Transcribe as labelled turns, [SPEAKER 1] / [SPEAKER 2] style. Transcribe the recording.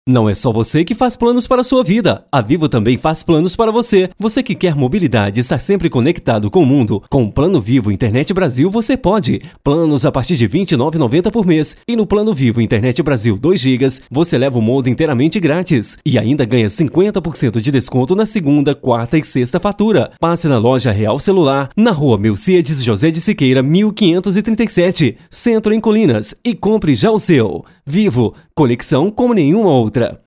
[SPEAKER 1] Não é só você que faz planos para a sua vida. A Vivo também faz planos para você. Você que quer mobilidade e estar sempre conectado com o mundo, com o Plano Vivo Internet Brasil você pode. Planos a partir de R$ 29,90 por mês. E no Plano Vivo Internet Brasil 2 GB, você leva o modem inteiramente grátis. E ainda ganha 50% de desconto na segunda, quarta e sexta fatura. Passe na loja Real Celular, na rua Melcíades José de Siqueira, 1537, Centro em Colinas, e compre já o seu. Vivo, conexão como nenhuma outra.